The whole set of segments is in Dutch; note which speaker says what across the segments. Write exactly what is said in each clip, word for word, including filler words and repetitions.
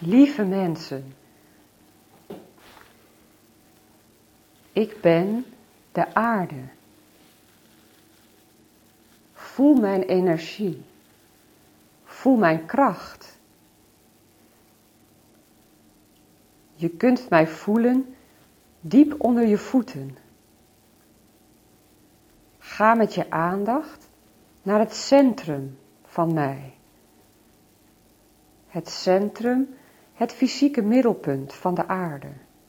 Speaker 1: Lieve mensen, ik ben de aarde. Voel mijn energie. Voel mijn kracht. Je kunt mij voelen diep onder je voeten. Ga met je aandacht naar het centrum van mij. Het centrum, het fysieke middelpunt van de aarde.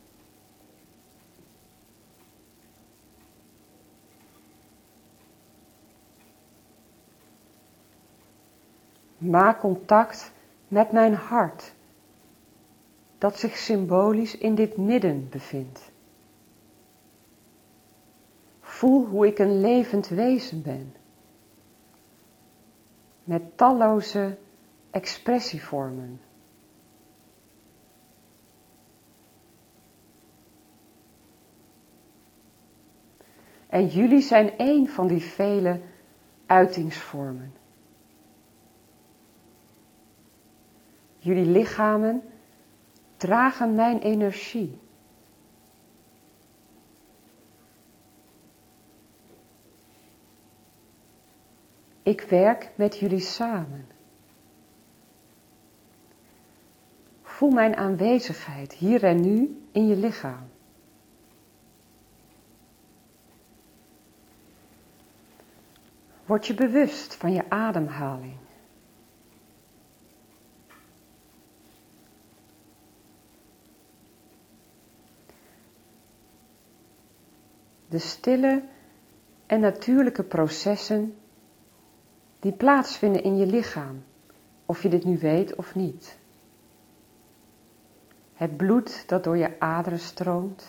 Speaker 1: Maak contact met mijn hart, dat zich symbolisch in dit midden bevindt. Voel hoe ik een levend wezen ben, met talloze expressievormen. En jullie zijn één van die vele uitingsvormen. Jullie lichamen dragen mijn energie. Ik werk met jullie samen. Voel mijn aanwezigheid hier en nu in je lichaam. Word je bewust van je ademhaling. De stille en natuurlijke processen die plaatsvinden in je lichaam, of je dit nu weet of niet. Het bloed dat door je aderen stroomt.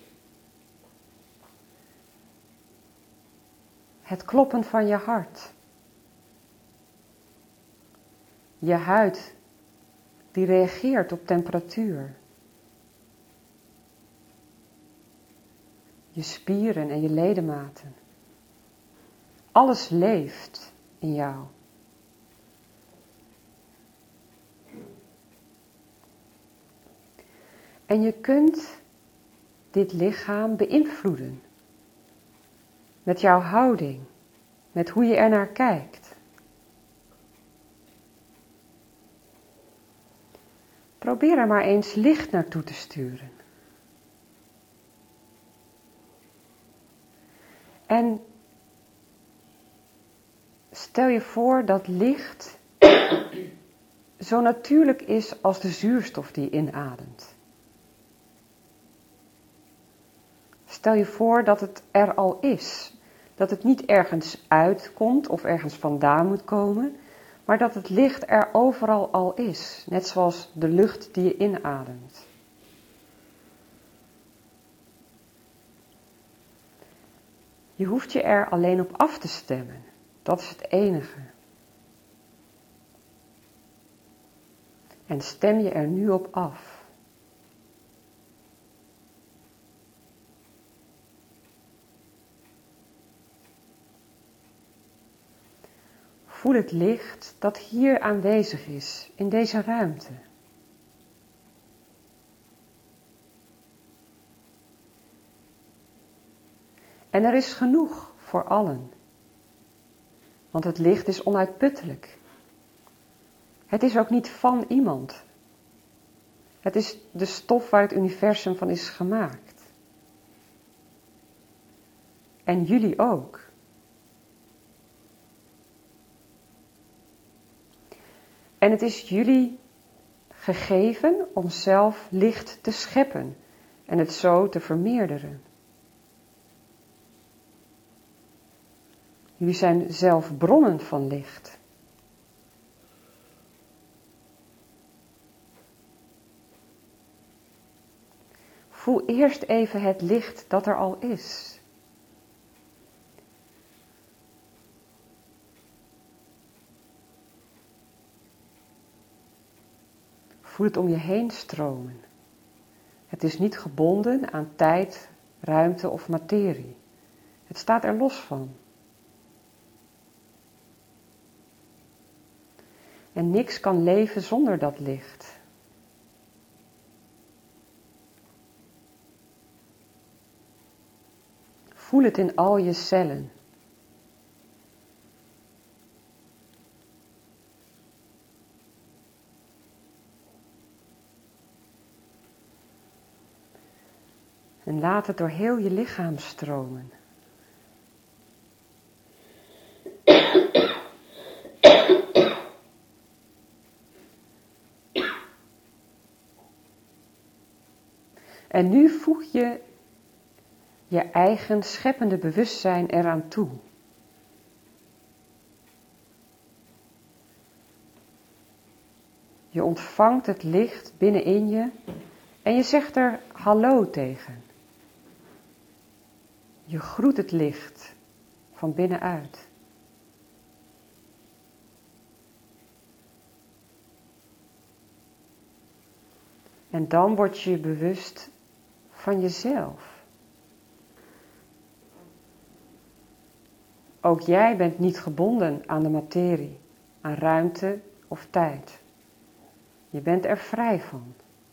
Speaker 1: Het kloppen van je hart. Je huid die reageert op temperatuur. Je spieren en je ledematen. Alles leeft in jou. En je kunt dit lichaam beïnvloeden. Met jouw houding. Met hoe je er naar kijkt. Probeer er maar eens licht naartoe te sturen. En stel je voor dat licht zo natuurlijk is als de zuurstof die je inademt. Stel je voor dat het er al is. Dat het niet ergens uitkomt of ergens vandaan moet komen, maar dat het licht er overal al is. Net zoals de lucht die je inademt. Je hoeft je er alleen op af te stemmen. Dat is het enige. En stem je er nu op af. Voel het licht dat hier aanwezig is, in deze ruimte. En er is genoeg voor allen. Want het licht is onuitputtelijk. Het is ook niet van iemand. Het is de stof waar het universum van is gemaakt. En jullie ook. En het is jullie gegeven om zelf licht te scheppen en het zo te vermeerderen. Jullie zijn zelf bronnen van licht. Voel eerst even het licht dat er al is. Voel het om je heen stromen. Het is niet gebonden aan tijd, ruimte of materie. Het staat er los van. En niks kan leven zonder dat licht. voel het in al je cellen. En laat het door heel je lichaam stromen. En nu voeg je je eigen scheppende bewustzijn eraan toe. Je ontvangt het licht binnenin je en je zegt er hallo tegen. Je groet het licht van binnenuit. En dan word je je bewust van jezelf. Ook jij bent niet gebonden aan de materie, aan ruimte of tijd. Je bent er vrij van.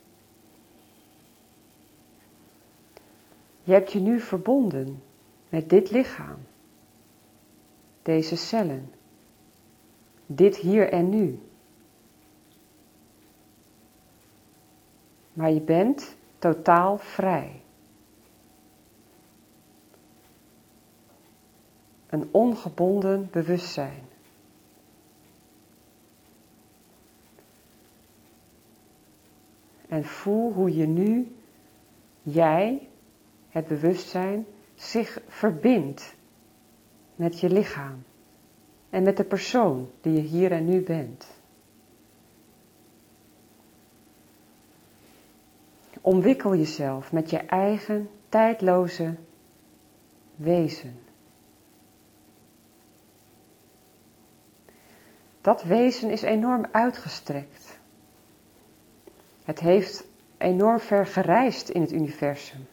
Speaker 1: Je hebt je nu verbonden met dit lichaam, deze cellen, dit hier en nu. Maar je bent totaal vrij. Een ongebonden bewustzijn. En voel hoe je nu, jij, het bewustzijn, zich verbindt met je lichaam en met de persoon die je hier en nu bent. Omwikkel jezelf met je eigen tijdloze wezen. Dat wezen is enorm uitgestrekt. Het heeft enorm ver gereisd in het universum.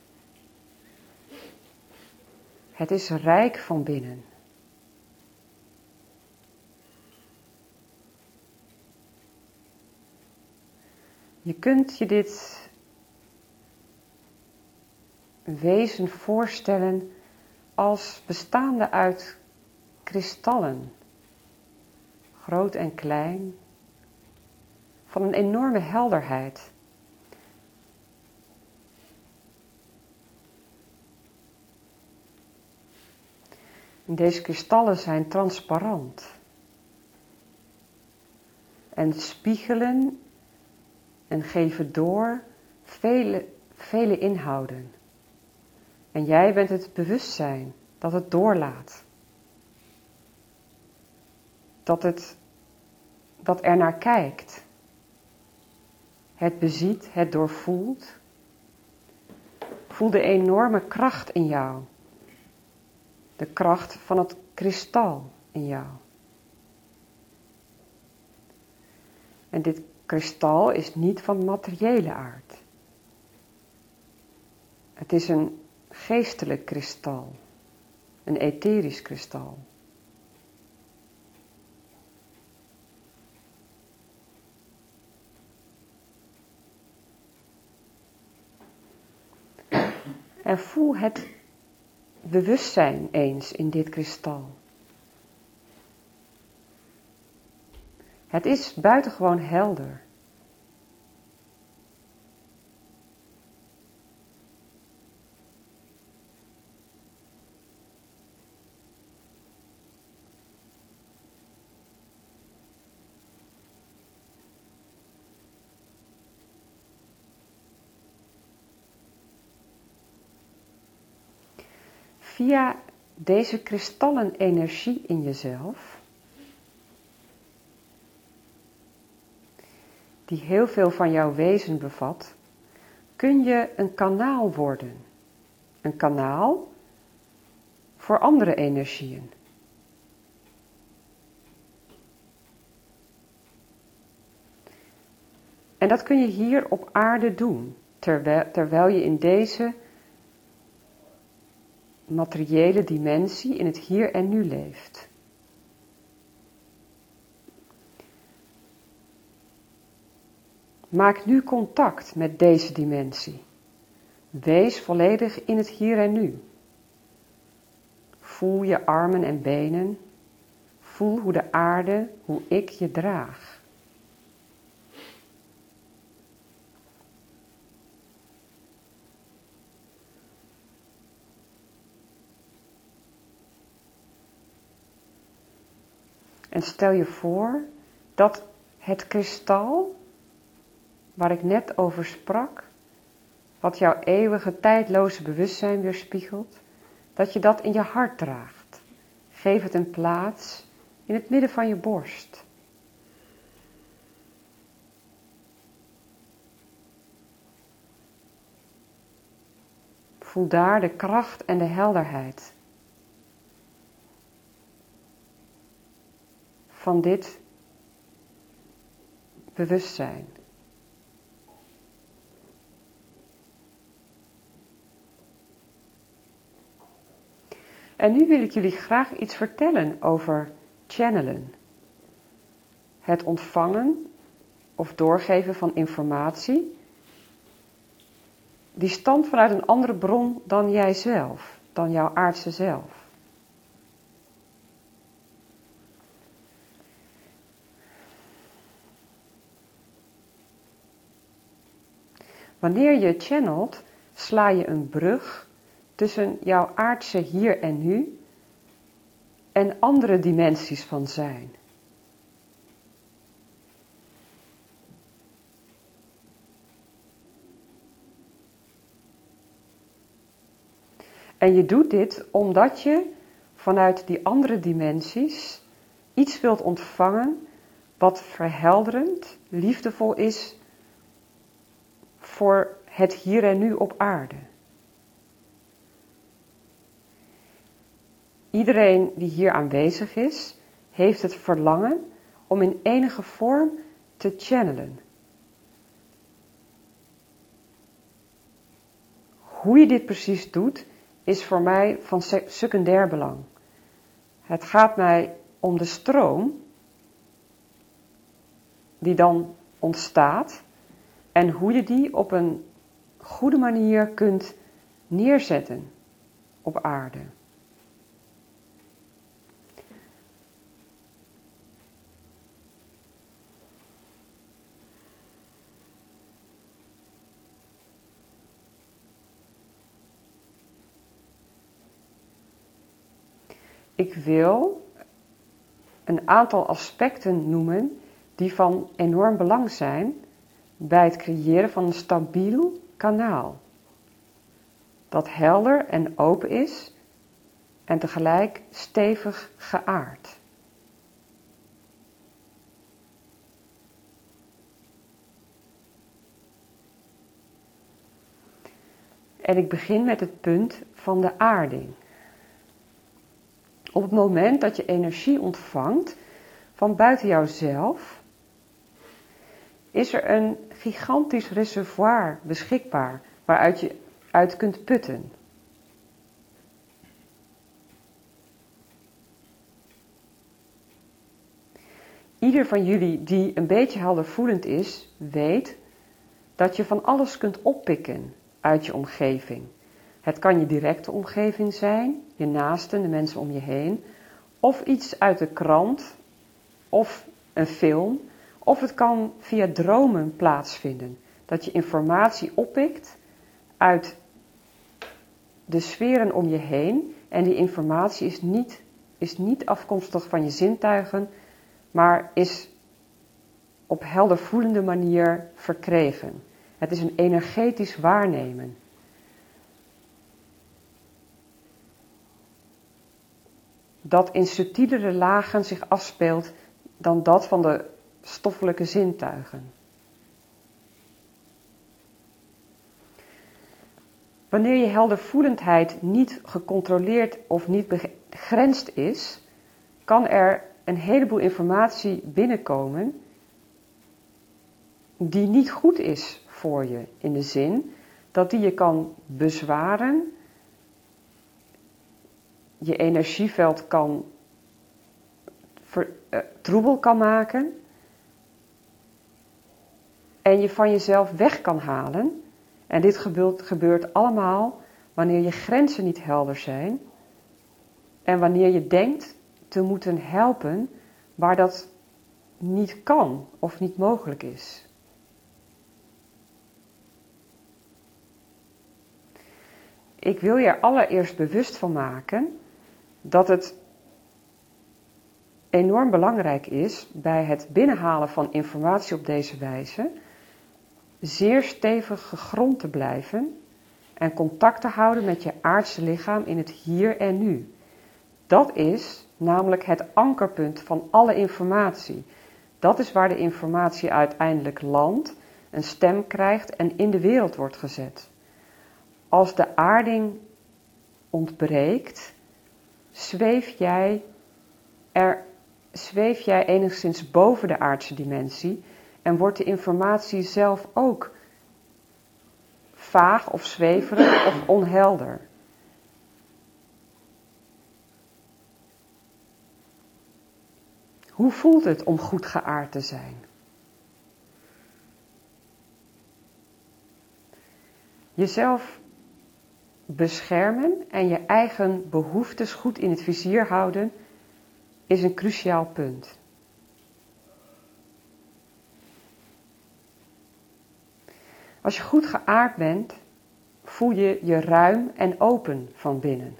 Speaker 1: Het is rijk van binnen. Je kunt je dit wezen voorstellen als bestaande uit kristallen, groot en klein, van een enorme helderheid. En deze kristallen zijn transparant en spiegelen en geven door vele, vele inhouden. En jij bent het bewustzijn dat het doorlaat. Dat het, dat er naar kijkt. Het beziet, het doorvoelt. Voel de enorme kracht in jou. De kracht van het kristal in jou. En dit kristal is niet van materiële aard. Het is een geestelijk kristal. Een etherisch kristal. En voel het bewustzijn eens in dit kristal. Het is buitengewoon helder. Via deze kristallenenergie in jezelf, die heel veel van jouw wezen bevat, kun je een kanaal worden. Een kanaal voor andere energieën. En dat kun je hier op aarde doen, terwijl, terwijl je in deze materiële dimensie in het hier en nu leeft. Maak nu contact met deze dimensie. Wees volledig in het hier en nu. Voel je armen en benen. Voel hoe de aarde, hoe ik je draag. En stel je voor dat het kristal, waar ik net over sprak, wat jouw eeuwige tijdloze bewustzijn weerspiegelt, dat je dat in je hart draagt. Geef het een plaats in het midden van je borst. Voel daar de kracht en de helderheid van dit bewustzijn. En nu wil ik jullie graag iets vertellen over channelen. Het ontvangen of doorgeven van informatie die stamt vanuit een andere bron dan jijzelf, dan jouw aardse zelf. Wanneer je channelt, sla je een brug tussen jouw aardse hier en nu en andere dimensies van zijn. En je doet dit omdat je vanuit die andere dimensies iets wilt ontvangen wat verhelderend, liefdevol is voor het hier en nu op aarde. Iedereen die hier aanwezig is, heeft het verlangen om in enige vorm te channelen. Hoe je dit precies doet, is voor mij van secundair belang. Het gaat mij om de stroom die dan ontstaat en hoe je die op een goede manier kunt neerzetten op aarde. Ik wil een aantal aspecten noemen die van enorm belang zijn bij het creëren van een stabiel kanaal. Dat helder en open is en tegelijk stevig geaard. En ik begin met het punt van de aarding. Op het moment dat je energie ontvangt van buiten jouzelf, is er een gigantisch reservoir beschikbaar waaruit je uit kunt putten. Ieder van jullie die een beetje heldervoelend is, weet dat je van alles kunt oppikken uit je omgeving. Het kan je directe omgeving zijn, je naasten, de mensen om je heen, of iets uit de krant, of een film, of het kan via dromen plaatsvinden. Dat je informatie oppikt uit de sferen om je heen en die informatie is niet, is niet afkomstig van je zintuigen, maar is op heldervoelende manier verkregen. Het is een energetisch waarnemen. Dat in subtielere lagen zich afspeelt dan dat van de stoffelijke zintuigen. Wanneer je heldervoelendheid niet gecontroleerd of niet begrensd is, kan er een heleboel informatie binnenkomen die niet goed is voor je, in de zin dat die je kan bezwaren, je energieveld kan ver, uh, troebel kan maken en je van jezelf weg kan halen. En dit gebeurt, gebeurt allemaal wanneer je grenzen niet helder zijn En wanneer je denkt te moeten helpen waar dat niet kan of niet mogelijk is. Ik wil je er allereerst bewust van maken dat het enorm belangrijk is bij het binnenhalen van informatie op deze wijze zeer stevig gegrond te blijven en contact te houden met je aardse lichaam in het hier en nu. Dat is namelijk het ankerpunt van alle informatie. Dat is waar de informatie uiteindelijk landt, een stem krijgt en in de wereld wordt gezet. Als de aarding ontbreekt, zweef jij, er, zweef jij enigszins boven de aardse dimensie en wordt de informatie zelf ook vaag of zweverig of onhelder. Hoe voelt het om goed geaard te zijn? Jezelf beschermen en je eigen behoeftes goed in het vizier houden is een cruciaal punt. Als je goed geaard bent, voel je je ruim en open van binnen.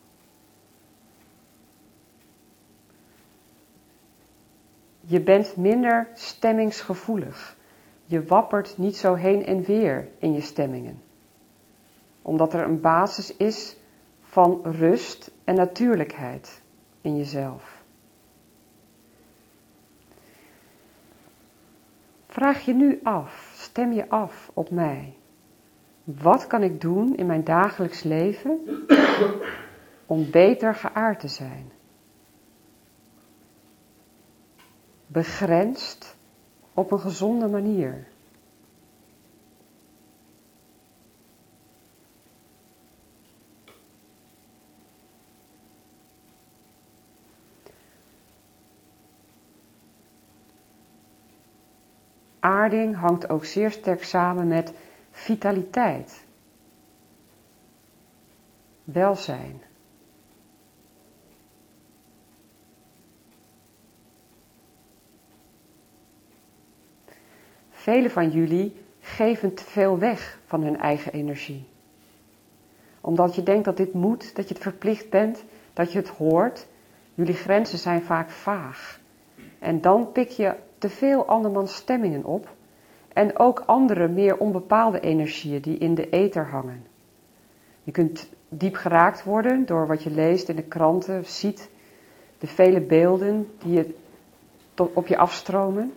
Speaker 1: Je bent minder stemmingsgevoelig. Je wappert niet zo heen en weer in je stemmingen. Omdat er een basis is van rust en natuurlijkheid in jezelf. Vraag je nu af, stem je af op mij. Wat kan ik doen in mijn dagelijks leven om beter geaard te zijn? Begrensd op een gezonde manier. Aarding hangt ook zeer sterk samen met vitaliteit, welzijn. Velen van jullie geven te veel weg van hun eigen energie. Omdat je denkt dat dit moet, dat je het verplicht bent, dat je het hoort. Jullie grenzen zijn vaak vaag. En dan pik je te veel andermans stemmingen op. En ook andere, meer onbepaalde energieën die in de ether hangen. Je kunt diep geraakt worden door wat je leest in de kranten, ziet. De vele beelden die je tot op je afstromen.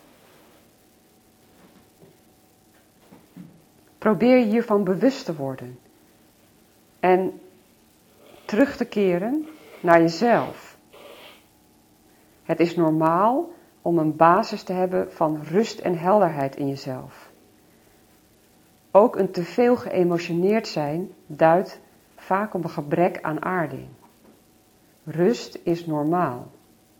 Speaker 1: Probeer je hiervan bewust te worden. En terug te keren naar jezelf. Het is normaal om een basis te hebben van rust en helderheid in jezelf. Ook een teveel geëmotioneerd zijn duidt vaak op een gebrek aan aarding. Rust is normaal.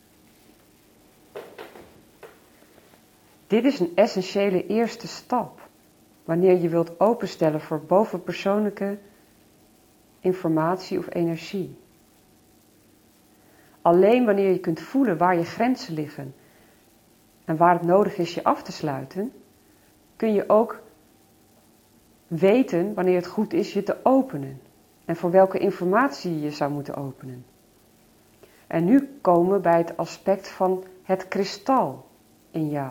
Speaker 1: Dit is een essentiële eerste stap wanneer je wilt openstellen voor bovenpersoonlijke informatie of energie. Alleen wanneer je kunt voelen waar je grenzen liggen en waar het nodig is je af te sluiten, kun je ook weten wanneer het goed is je te openen en voor welke informatie je zou moeten openen. En nu komen we bij het aspect van het kristal in jou.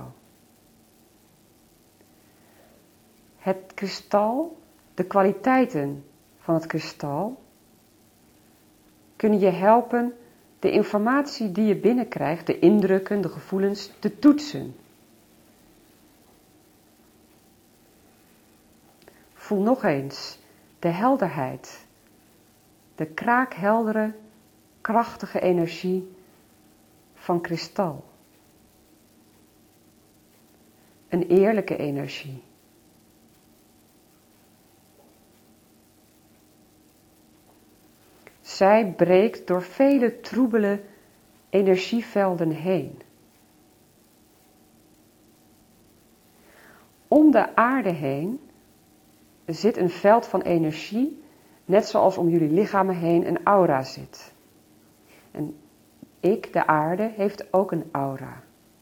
Speaker 1: Het kristal, de kwaliteiten van het kristal, kunnen je helpen de informatie die je binnenkrijgt, de indrukken, de gevoelens, te toetsen. Voel nog eens de helderheid, de kraakheldere, krachtige energie van kristal. Een eerlijke energie. Zij breekt door vele troebele energievelden heen. Om de aarde heen zit een veld van energie, net zoals om jullie lichamen heen een aura zit. En ik, de aarde, heeft ook een aura.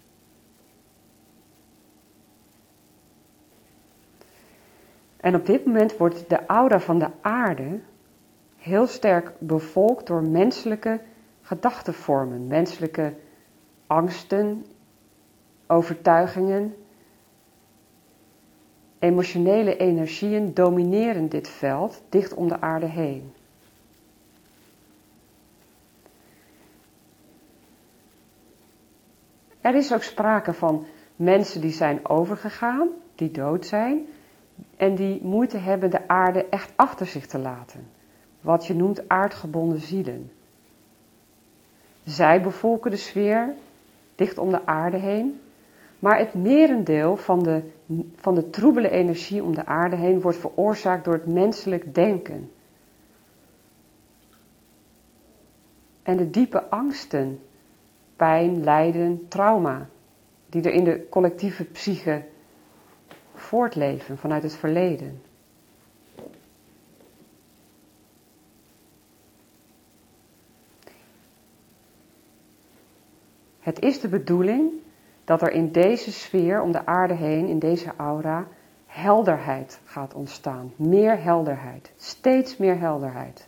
Speaker 1: En op dit moment wordt de aura van de aarde heel sterk bevolkt door menselijke gedachtenvormen, menselijke angsten, overtuigingen. Emotionele energieën domineren dit veld dicht om de aarde heen. Er is ook sprake van mensen die zijn overgegaan, die dood zijn, en die moeite hebben de aarde echt achter zich te laten. Wat je noemt aardgebonden zielen. Zij bevolken de sfeer dicht om de aarde heen, maar het merendeel van de, van de troebele energie om de aarde heen wordt veroorzaakt door het menselijk denken. En de diepe angsten, pijn, lijden, trauma, die er in de collectieve psyche voortleven vanuit het verleden. Het is de bedoeling dat er in deze sfeer om de aarde heen, in deze aura, helderheid gaat ontstaan. Meer helderheid, steeds meer helderheid.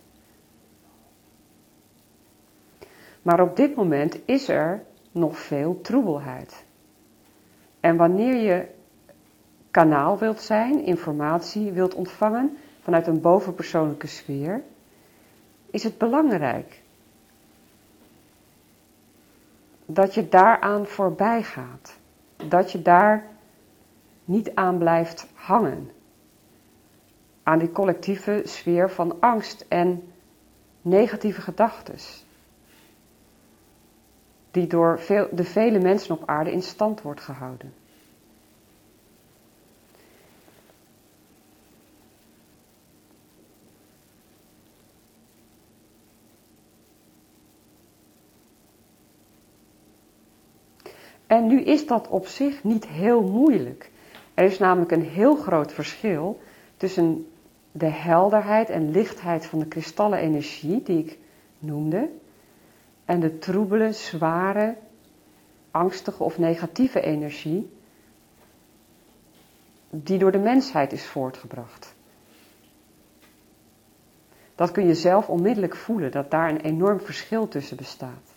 Speaker 1: Maar op dit moment is er nog veel troebelheid. En wanneer je kanaal wilt zijn, informatie wilt ontvangen vanuit een bovenpersoonlijke sfeer, is het belangrijk dat je daaraan voorbij gaat. Dat je daar niet aan blijft hangen. Aan die collectieve sfeer van angst en negatieve gedachten. Die door veel, de vele mensen op aarde in stand wordt gehouden. En nu is dat op zich niet heel moeilijk. Er is namelijk een heel groot verschil tussen de helderheid en lichtheid van de kristallen energie die ik noemde, en de troebele, zware, angstige of negatieve energie die door de mensheid is voortgebracht. Dat kun je zelf onmiddellijk voelen, dat daar een enorm verschil tussen bestaat.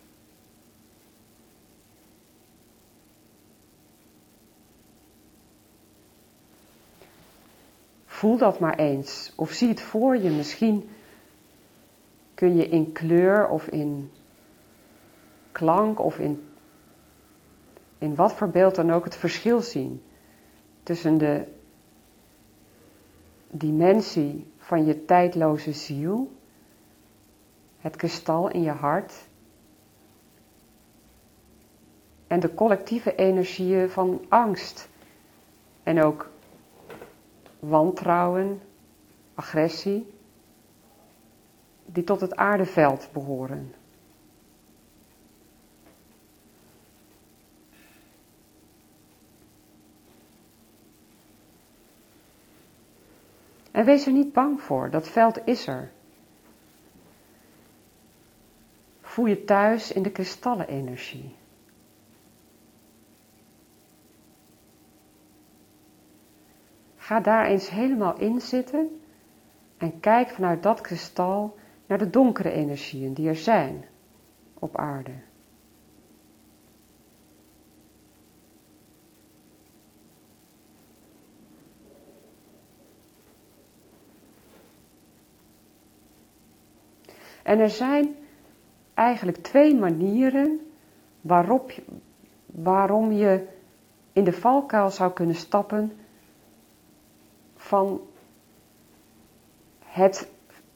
Speaker 1: Voel dat maar eens. Of zie het voor je. Misschien kun je in kleur of in klank of in, in wat voor beeld dan ook het verschil zien. Tussen de dimensie van je tijdloze ziel. Het kristal in je hart. En de collectieve energieën van angst. En ook wantrouwen, agressie, die tot het aardeveld behoren. En wees er niet bang voor, dat veld is er. Voel je thuis in de kristallenenergie. Ga daar eens helemaal in zitten en kijk vanuit dat kristal naar de donkere energieën die er zijn op aarde. En er zijn eigenlijk twee manieren waarop je, waarom je in de valkuil zou kunnen stappen van het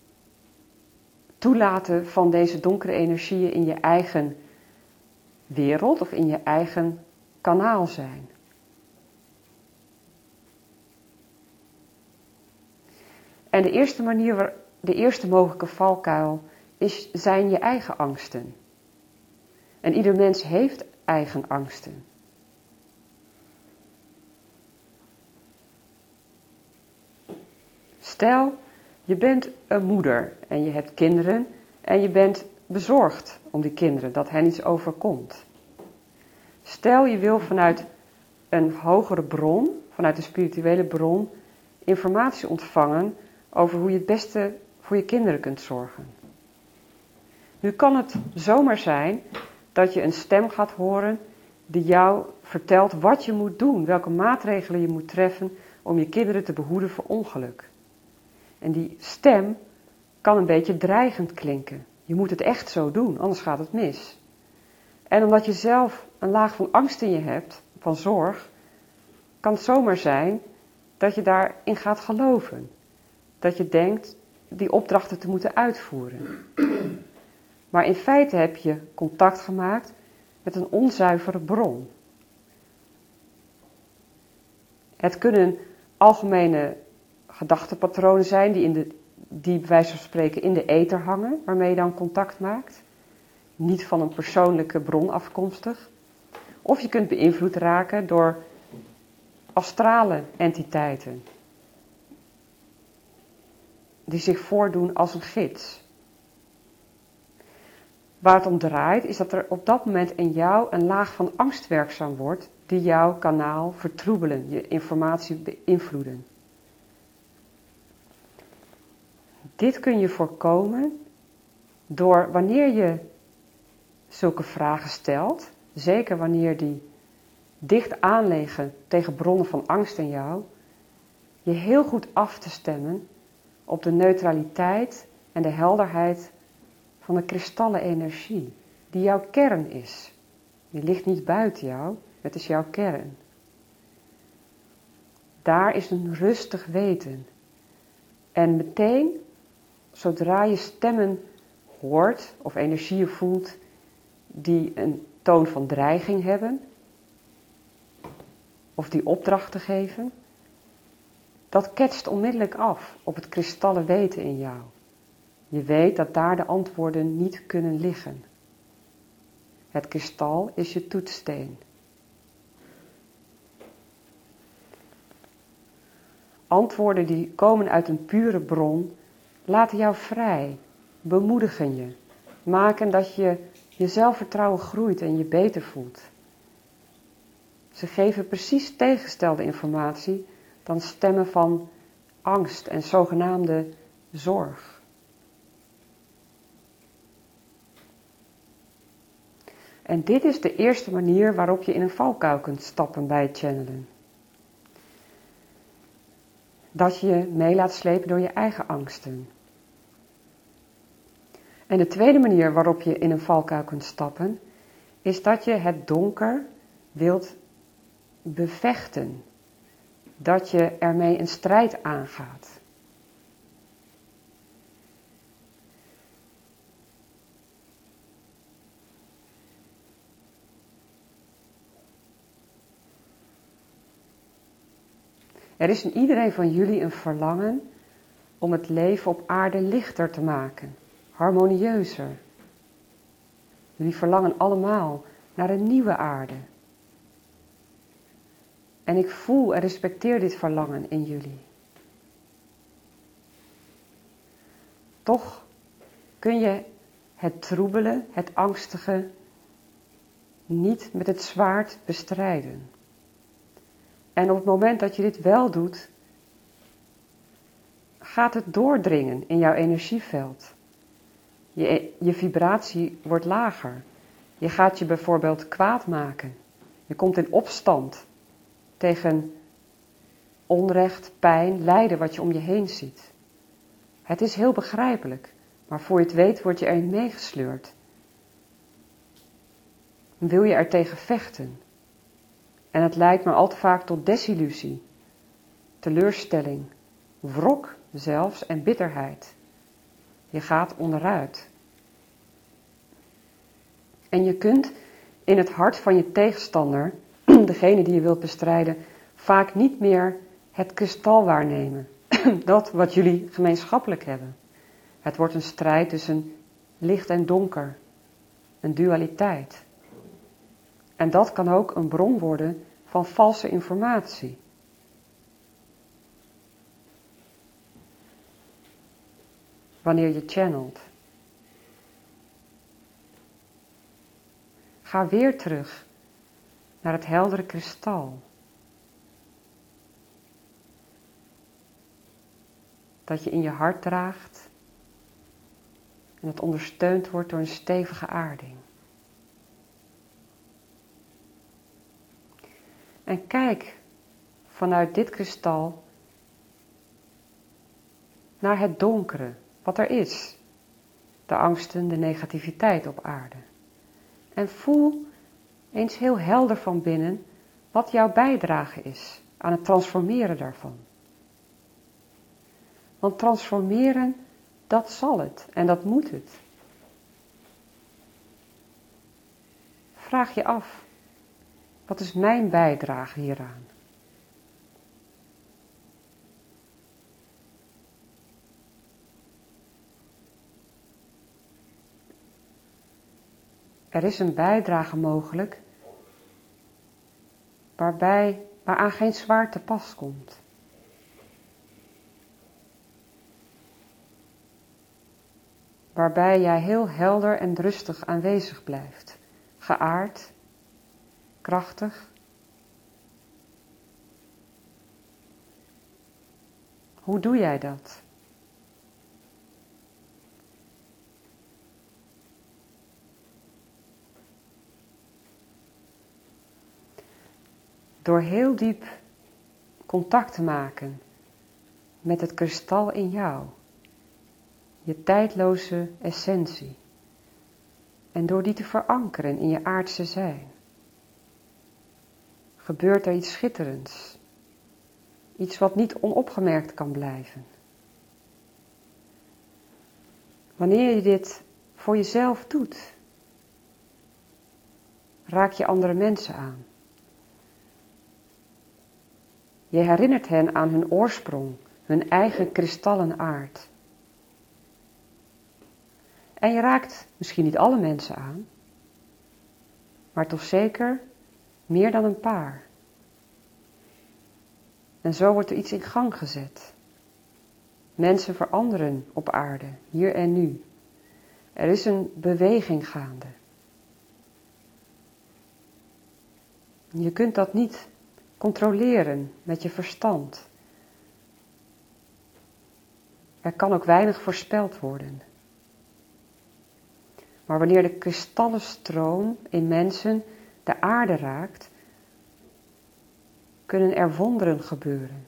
Speaker 1: toelaten van deze donkere energieën in je eigen wereld of in je eigen kanaal zijn. En de eerste manier, de eerste mogelijke valkuil is, zijn je eigen angsten. En ieder mens heeft eigen angsten. Stel, je bent een moeder en je hebt kinderen en je bent bezorgd om die kinderen, dat hen iets overkomt. Stel je wil vanuit een hogere bron, vanuit een spirituele bron, informatie ontvangen over hoe je het beste voor je kinderen kunt zorgen. Nu kan het zomaar zijn dat je een stem gaat horen die jou vertelt wat je moet doen, welke maatregelen je moet treffen om je kinderen te behoeden voor ongeluk. En die stem kan een beetje dreigend klinken. Je moet het echt zo doen, anders gaat het mis. En omdat je zelf een laag van angst in je hebt, van zorg, kan het zomaar zijn dat je daarin gaat geloven. Dat je denkt die opdrachten te moeten uitvoeren. Maar in feite heb je contact gemaakt met een onzuivere bron. Het kunnen algemene gedachtenpatronen zijn die, in de, die bij wijze van spreken in de ether hangen, waarmee je dan contact maakt. Niet van een persoonlijke bron afkomstig. Of je kunt beïnvloed raken door astrale entiteiten. Die zich voordoen als een gids. Waar het om draait is dat er op dat moment in jou een laag van angst werkzaam wordt die jouw kanaal vertroebelen, je informatie beïnvloeden. Dit kun je voorkomen door wanneer je zulke vragen stelt, zeker wanneer die dicht aanliggen tegen bronnen van angst in jou, je heel goed af te stemmen op de neutraliteit en de helderheid van de kristallen energie, die jouw kern is. Die ligt niet buiten jou, het is jouw kern. Daar is een rustig weten. En meteen, zodra je stemmen hoort of energieën voelt die een toon van dreiging hebben, of die opdrachten geven, dat ketst onmiddellijk af op het kristallen weten in jou. Je weet dat daar de antwoorden niet kunnen liggen. Het kristal is je toetssteen. Antwoorden die komen uit een pure bron laten jou vrij, bemoedigen je, maken dat je je zelfvertrouwen groeit en je beter voelt. Ze geven precies tegengestelde informatie dan stemmen van angst en zogenaamde zorg. En dit is de eerste manier waarop je in een valkuil kunt stappen bij het channelen. Dat je je mee laat slepen door je eigen angsten. En de tweede manier waarop je in een valkuil kunt stappen, is dat je het donker wilt bevechten. Dat je ermee een strijd aangaat. Er is in iedereen van jullie een verlangen om het leven op aarde lichter te maken, harmonieuzer. Jullie verlangen allemaal naar een nieuwe aarde. En ik voel en respecteer dit verlangen in jullie. Toch kun je het troebele, het angstige, niet met het zwaard bestrijden. En op het moment dat je dit wel doet, gaat het doordringen in jouw energieveld. Je, je vibratie wordt lager. Je gaat je bijvoorbeeld kwaad maken. Je komt in opstand tegen onrecht, pijn, lijden wat je om je heen ziet. Het is heel begrijpelijk, maar voor je het weet word je erin meegesleurd. Wil je er tegen vechten? En het leidt maar al te vaak tot desillusie, teleurstelling, wrok zelfs en bitterheid. Je gaat onderuit. En je kunt in het hart van je tegenstander, degene die je wilt bestrijden, vaak niet meer het kristal waarnemen. Dat wat jullie gemeenschappelijk hebben. Het wordt een strijd tussen licht en donker. Een dualiteit. En dat kan ook een bron worden van valse informatie. Wanneer je channelt. ga weer terug naar het heldere kristal. Dat je in je hart draagt en dat ondersteund wordt door een stevige aarding. En kijk vanuit dit kristal naar het donkere, wat er is. De angsten, de negativiteit op aarde. En voel eens heel helder van binnen wat jouw bijdrage is aan het transformeren daarvan. Want transformeren, dat zal het en dat moet het. Vraag je af, wat is mijn bijdrage hieraan? Er is een bijdrage mogelijk waarbij, waaraan geen zwaar te pas komt. Waarbij jij heel helder en rustig aanwezig blijft, geaard, krachtig. Hoe doe jij dat? Door heel diep contact te maken met het kristal in jou, je tijdloze essentie, en door die te verankeren in je aardse zijn, gebeurt er iets schitterends, iets wat niet onopgemerkt kan blijven. Wanneer je dit voor jezelf doet, raak je andere mensen aan. Je herinnert hen aan hun oorsprong, hun eigen kristallen aard. En je raakt misschien niet alle mensen aan, maar toch zeker meer dan een paar. En zo wordt er iets in gang gezet. Mensen veranderen op aarde, hier en nu. Er is een beweging gaande. Je kunt dat niet controleren met je verstand. Er kan ook weinig voorspeld worden. Maar wanneer de kristallenstroom in mensen de aarde raakt, kunnen er wonderen gebeuren.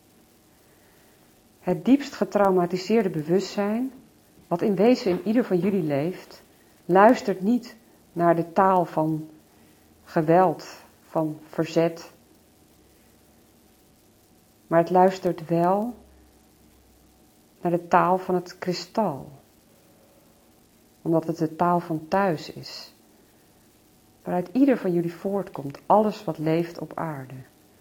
Speaker 1: Het diepst getraumatiseerde bewustzijn, wat in wezen in ieder van jullie leeft, luistert niet naar de taal van geweld, van verzet. Maar het luistert wel naar de taal van het kristal. Omdat het de taal van thuis is. Waaruit ieder van jullie voortkomt, alles wat leeft op aarde.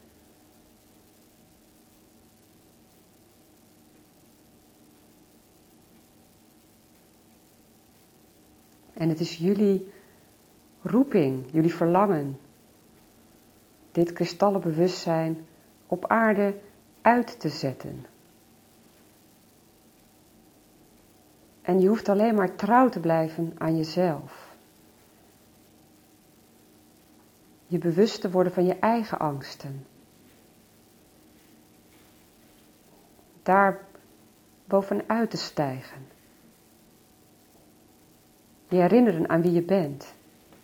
Speaker 1: En het is jullie roeping, jullie verlangen, dit kristallen bewustzijn op aarde uit te zetten. En je hoeft alleen maar trouw te blijven aan jezelf. Je bewust te worden van je eigen angsten. Daar bovenuit te stijgen. Je herinneren aan wie je bent.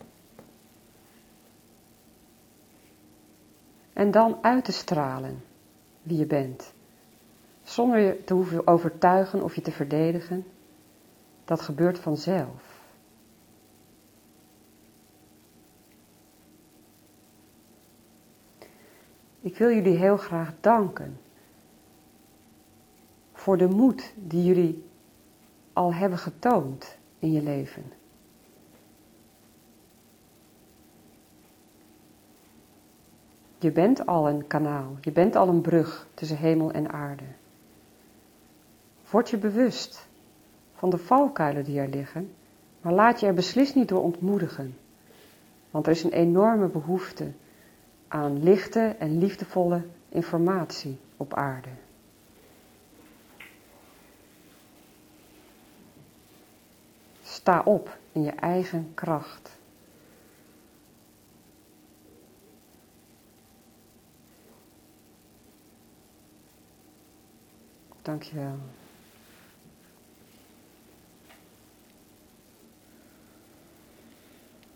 Speaker 1: En dan uit te stralen wie je bent. Zonder je te hoeven overtuigen of je te verdedigen. Dat gebeurt vanzelf. Ik wil jullie heel graag danken voor de moed die jullie al hebben getoond in je leven. Je bent al een kanaal, je bent al een brug tussen hemel en aarde. Word je bewust van de valkuilen die er liggen, maar laat je er beslist niet door ontmoedigen. Want er is een enorme behoefte aan lichte en liefdevolle informatie op aarde. Sta op in je eigen kracht. Dankjewel.